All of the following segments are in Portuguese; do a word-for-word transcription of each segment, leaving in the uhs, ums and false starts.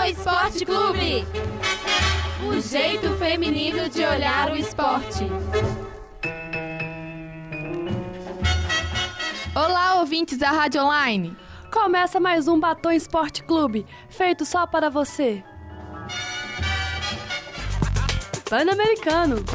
Batô Esporte Clube. O jeito feminino de olhar o esporte. Olá, ouvintes da Rádio Online. Começa mais um Batô Esporte Clube, feito só para você. Pan-Americano.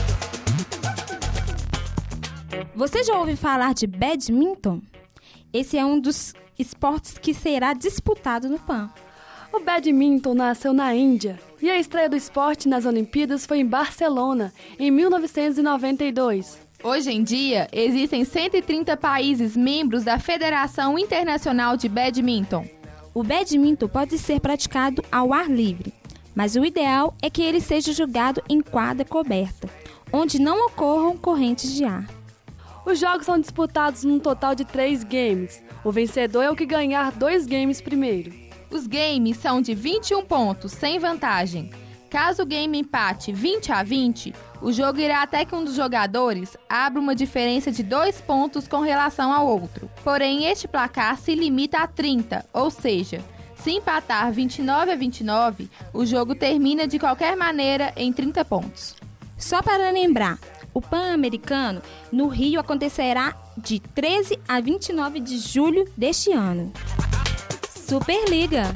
Você já ouviu falar de badminton? Esse é um dos esportes que será disputado no Pan. O badminton nasceu na Índia e a estreia do esporte nas Olimpíadas foi em Barcelona, em mil novecentos e noventa e dois. Hoje em dia, existem cento e trinta países membros da Federação Internacional de Badminton. O badminton pode ser praticado ao ar livre, mas o ideal é que ele seja jogado em quadra coberta, onde não ocorram correntes de ar. Os jogos são disputados num total de três games. O vencedor é o que ganhar dois games primeiro. Os games são de vinte e um pontos, sem vantagem. Caso o game empate vinte a vinte, o jogo irá até que um dos jogadores abra uma diferença de dois pontos com relação ao outro. Porém, este placar se limita a trinta, ou seja, se empatar vinte e nove a vinte e nove, o jogo termina de qualquer maneira em trinta pontos. Só para lembrar, o Pan-Americano no Rio acontecerá de treze a vinte e nove de julho deste ano. Superliga.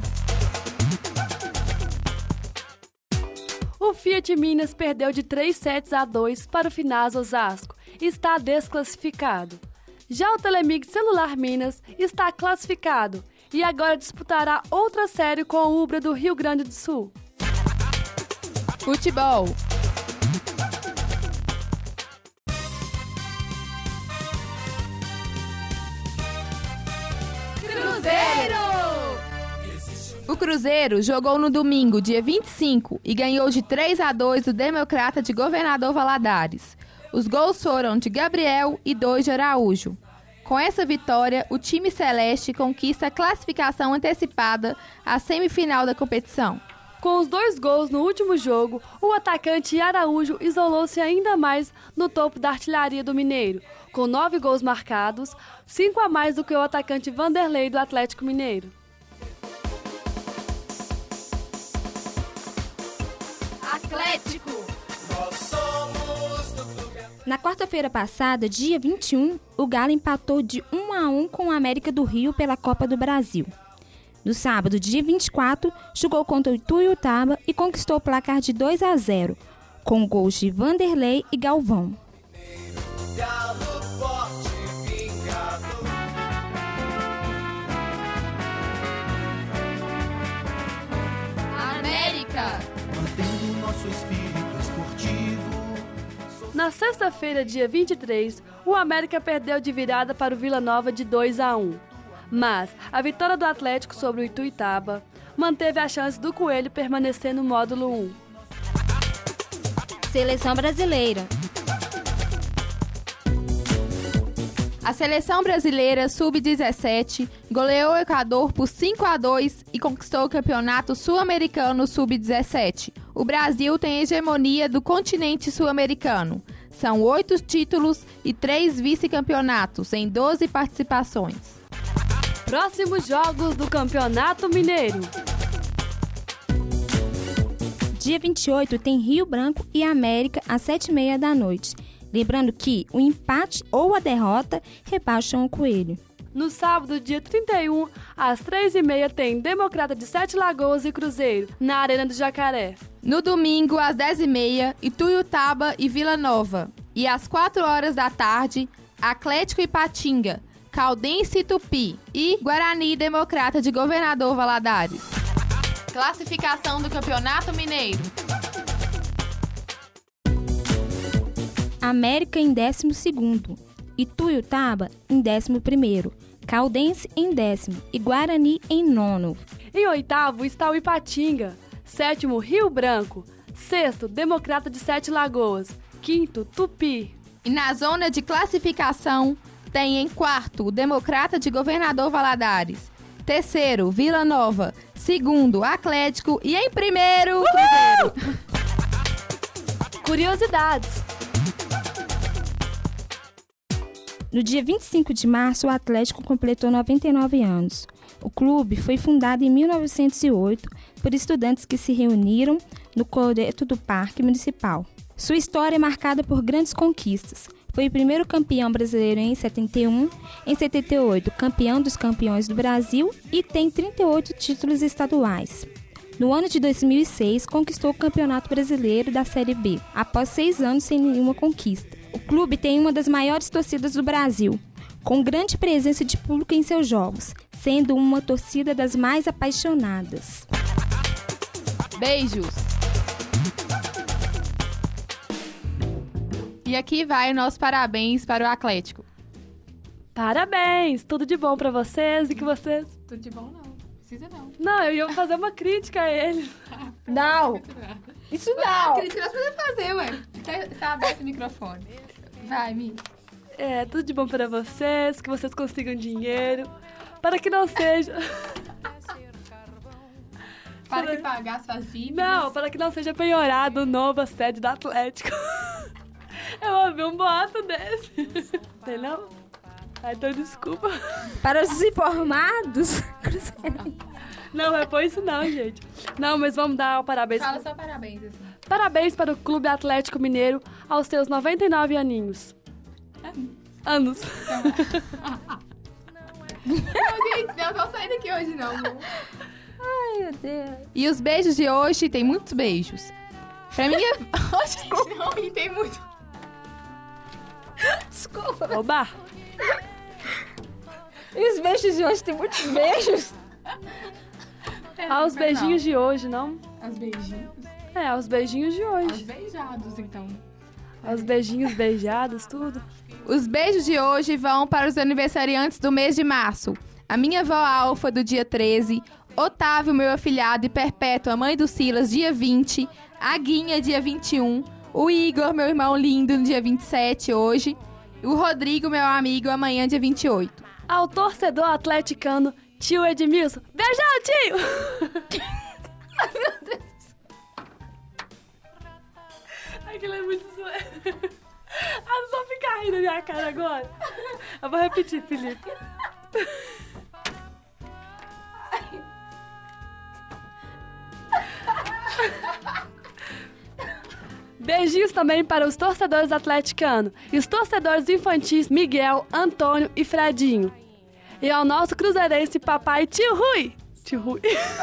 O Fiat Minas perdeu de três sets a dois para o Finasa Osasco e está desclassificado. Já o Telemig Celular Minas está classificado e agora disputará outra série com o Ubra do Rio Grande do Sul. Futebol. Cruzeiro! O Cruzeiro jogou no domingo, dia vinte e cinco, e ganhou de três a dois do Democrata de Governador Valadares. Os gols foram de Gabriel e dois de Araújo. Com essa vitória, o time celeste conquista a classificação antecipada à semifinal da competição. Com os dois gols no último jogo, o atacante Araújo isolou-se ainda mais no topo da artilharia do Mineiro, com nove gols marcados, cinco a mais do que o atacante Vanderlei do Atlético Mineiro. Atlético. Na quarta-feira passada, dia vinte e um, o Galo empatou de um a um com o América do Rio pela Copa do Brasil. No sábado, dia vinte e quatro, jogou contra o Ituiutaba e conquistou o placar de dois a zero, com gols de Vanderlei e Galvão. América. Mantendo nosso espírito esportivo. Na sexta-feira, dia vinte e três, o América perdeu de virada para o Vila Nova de dois a um. Mas a vitória do Atlético sobre o Ituiutaba manteve a chance do Coelho permanecer no módulo um. Seleção brasileira. A seleção brasileira sub dezessete goleou o Equador por cinco a dois e conquistou o campeonato sul-americano sub dezessete. O Brasil tem a hegemonia do continente sul-americano. São oito títulos e três vice-campeonatos em doze participações. Próximos jogos do Campeonato Mineiro. Dia vinte e oito tem Rio Branco e América às sete e meia da noite. Lembrando que o empate ou a derrota rebaixam o Coelho. No sábado, dia trinta e um, às três e meia, tem Democrata de Sete Lagoas e Cruzeiro, na Arena do Jacaré. No domingo, às dez e meia, Ituiutaba e Vila Nova. E às quatro horas da tarde, Atlético e Patinga, Caldense e Tupi e Guarani Democrata de Governador Valadares. Classificação do Campeonato Mineiro. América em décimo segundo, Ituiutaba em décimo primeiro, Caldense em décimo e Guarani em nono. Em oitavo está o Ipatinga, sétimo Rio Branco, sexto Democrata de Sete Lagoas, quinto Tupi. E na zona de classificação tem em quarto o Democrata de Governador Valadares, terceiro Vila Nova, segundo Atlético e em primeiro Cruzeiro. Curiosidades. No dia vinte e cinco de março, o Atlético completou noventa e nove anos. O clube foi fundado em mil novecentos e oito por estudantes que se reuniram no coreto do Parque Municipal. Sua história é marcada por grandes conquistas. Foi o primeiro campeão brasileiro em setenta e um, em setenta e oito, campeão dos campeões do Brasil e tem trinta e oito títulos estaduais. No ano de dois mil e seis, conquistou o Campeonato Brasileiro da Série B, após seis anos sem nenhuma conquista. O clube tem uma das maiores torcidas do Brasil, com grande presença de público em seus jogos, sendo uma torcida das mais apaixonadas. Beijos! E aqui vai o nosso parabéns para o Atlético. Parabéns! Tudo de bom pra vocês e que vocês... Tudo de bom não, precisa não. Não, eu ia fazer uma crítica a ele. Não! Isso não! Crítica nós podemos fazer, ué. Tá aberto o microfone. Vai, Mi. É, tudo de bom pra vocês, que vocês consigam dinheiro, para que não seja... Para que pagar suas dívidas. Não, para que não seja penhorado nova sede do Atlético. Eu ouvi um boato desse. Entendeu? Ah, então desculpa. Para os desinformados. Não, é por isso não, gente. Não, mas vamos dar o parabéns. Fala só parabéns, assim. Parabéns para o Clube Atlético Mineiro aos seus noventa e nove aninhos. Anos. Não, gente, não tô saindo aqui hoje, não. Ai, meu Deus. E os beijos de hoje, tem muitos beijos. Pra mim, é... hoje não, e tem muito... Desculpa. Oba. E os beijos de hoje, tem muitos beijos. Aos beijinhos de hoje, não? Aos beijinhos? É, aos beijinhos de Aos hoje. beijados, então. Aos beijinhos beijados, tudo. Os beijos de hoje vão para os aniversariantes do mês de março. A minha avó Alfa, do dia treze. Otávio, meu afilhado, e Perpétua, mãe do Silas, dia vinte. A Guinha, dia vinte e um. O Igor, meu irmão lindo, no dia vinte e sete, hoje. O Rodrigo, meu amigo, amanhã, dia vinte e oito. Ao torcedor atleticano, tio Edmilson. Beijão, tio! Ai, meu Deus. Aquilo é muito zoeiro. Ah, não só ficar rindo na minha cara agora. Eu vou repetir, Felipe. Beijinhos também para os torcedores atleticanos e os torcedores infantis Miguel, Antônio e Fredinho. E ao nosso cruzeirense papai Tio Rui. Tio Rui.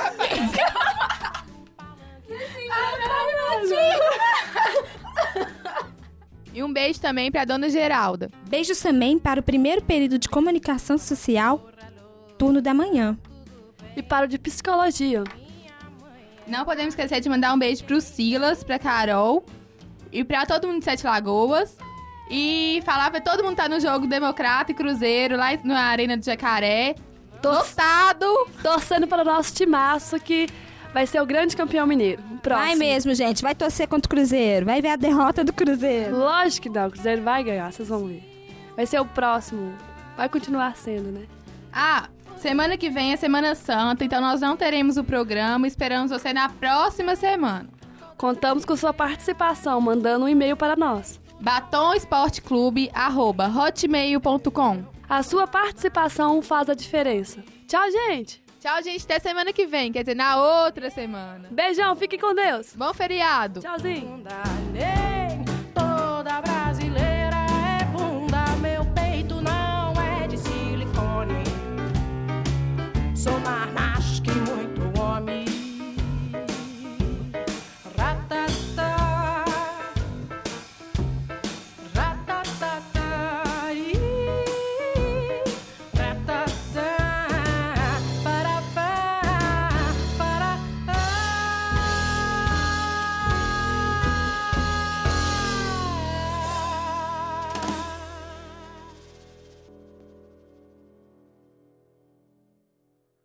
E um beijo também para a dona Geralda. Beijos também para o primeiro período de comunicação social, turno da manhã. E para o de psicologia. Não podemos esquecer de mandar um beijo pro Silas, pra Carol e pra todo mundo de Sete Lagoas. E falar pra todo mundo que tá no jogo Democrata e Cruzeiro, lá na Arena do Jacaré. Lotado! Torcendo para o nosso timaço que vai ser o grande campeão mineiro. O próximo. Vai mesmo, gente. Vai torcer contra o Cruzeiro. Vai ver a derrota do Cruzeiro. Lógico que não. O Cruzeiro vai ganhar, vocês vão ver. Vai ser o próximo. Vai continuar sendo, né? Ah, semana que vem é Semana Santa, então nós não teremos o programa. Esperamos você na próxima semana. Contamos com sua participação, mandando um e-mail para nós. batom esporte clube arroba hotmail ponto com. A sua participação faz a diferença. Tchau, gente! Tchau, gente. Até semana que vem. Quer dizer, na outra semana. Beijão, fiquem com Deus. Bom feriado. Tchauzinho. Toda brasileira é bunda, meu peito não é de silicone. Sou marmar.